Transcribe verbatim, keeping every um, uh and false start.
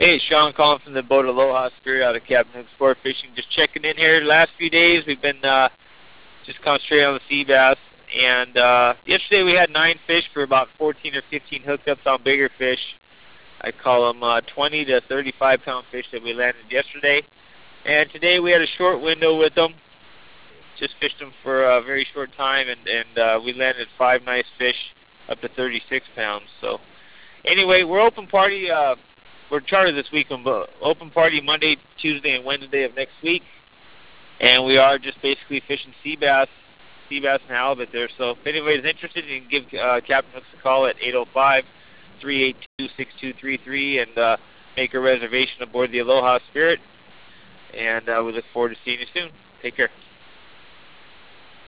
Hey, it's Sean calling from the Boat Aloha Spirit out of Captain Hook Sport Fishing. Just checking in here. The last few days we've been uh, just concentrating on the sea bass. And uh, yesterday we had nine fish for about fourteen or fifteen hookups on bigger fish. I call them uh, twenty to thirty-five pound fish that we landed yesterday. And today we had a short window with them. Just fished them for a very short time, and, and uh, we landed five nice fish up to thirty-six pounds. So anyway, we're open party. Uh, we're chartered this weekend, but open party Monday, Tuesday, and Wednesday of next week. And we are just basically fishing sea bass, sea bass and halibut there. So if anybody's interested, you can give uh, Captain Hooks a call at eight oh five, three eight two, six two three three and uh, make a reservation aboard the Aloha Spirit. And uh, we look forward to seeing you soon. Take care.